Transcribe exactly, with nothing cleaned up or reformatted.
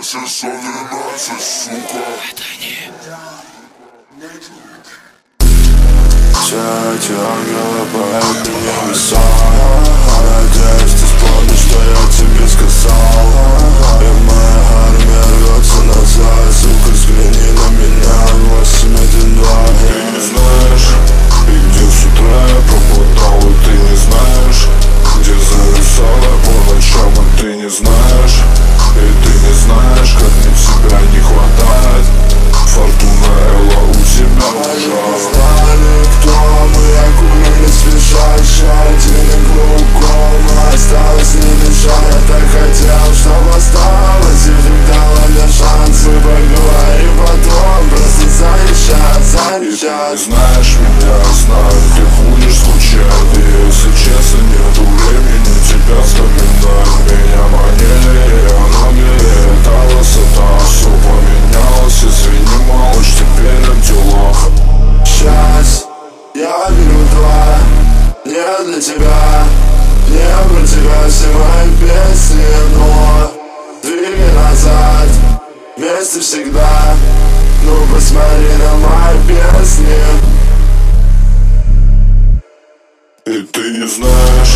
двенадцать, сто двенадцать, сука. Это не... Все эти ангелы поют на небеса. Надеюсь, ты вспомнишь, что я тебе сказал. И моя армия рвется назад. Сука, взгляни на меня. Восемь, один, два. Ты не знаешь, и где с утра я пропадал. И ты не знаешь, где зависала по ночам. И ты не знаешь, и ты не знаешь, как мне тебя не хватает. Фортуна Элла у тебя ужасна. Кто мы окунулись в лежащий один глубоко, осталось не дышать. Я так хотел, чтоб осталось, и вдруг дала мне шанс. Мы поговорим потом, просто заезжай, заезжай. И ты знаешь меня, знаю, ты будешь скучать. И если честно, нету времени тебя вспоминать. Меня манили, она берет, а высота все поменялось. Извини, малыш, теперь о делах. Сейчас я беру два, не для тебя, не про тебя все мои песни, но двигай назад, вместе всегда. Ну посмотри на мои песни. И ты не знаешь,